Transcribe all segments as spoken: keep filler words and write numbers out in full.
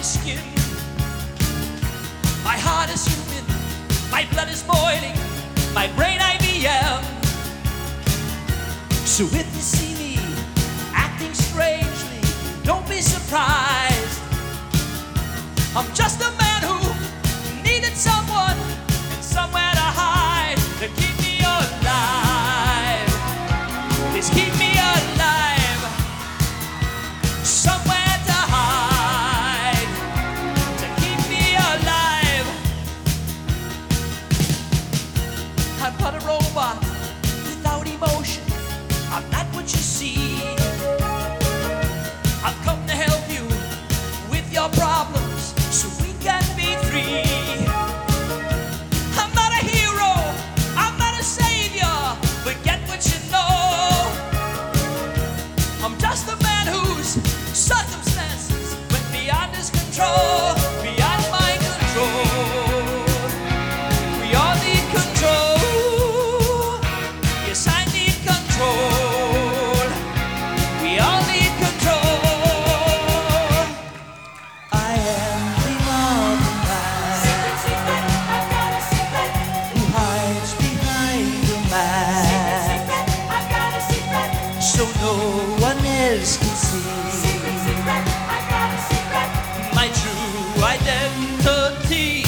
skin. My heart is human, my blood is boiling, my brain I B M. So if you see me acting strangely, don't be surprised. I'm just a man who needed someone and somewhere to hide to keep me alive. Please keep me alive. Somewhere to hide to keep me alive. I'm but a robot without emotion. I'm not what you see. I've come to help you with your problems so we can be free. I'm not a hero, I'm not a savior, forget what you know. I'm just a man whose circumstances went beyond his control, beyond my control. We all need control. Yes, I need control. We all need control. I am the mountain man who hides behind the man, so no one else can see my true identity.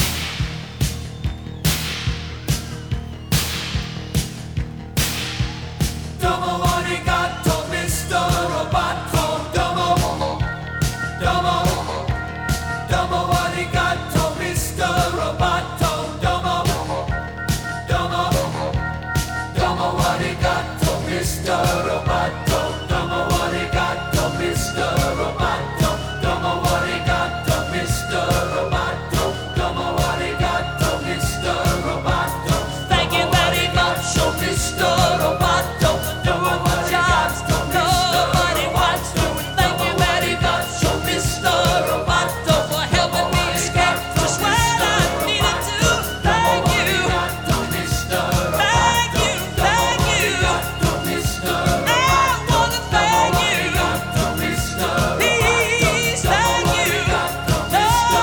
Domo arigato, Mister Roboto. Domo, domo, domo arigato, Mister Roboto. Domo, domo, domo arigato, Mister Roboto. Domo arigato, Mister Roboto. Domo arigato, Mister Roboto. Domo arigato, Mister Roboto. Thank you very much, oh Mister Roboto. Doing the jobs nobody wants to. Thank you very much, oh Mister Roboto, for helping me escape just when I needed to. Thank you, thank you, thank you. I wanna thank you. Please, thank you. Oh,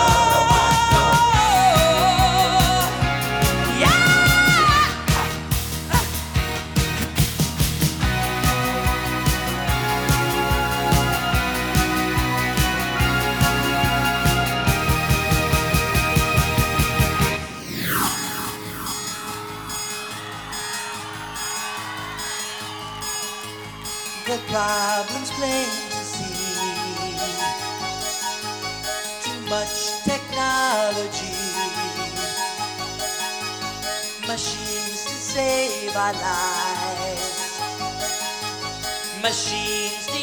yeah. The problem's plain to see. Too much technology, machines to save our lives, machines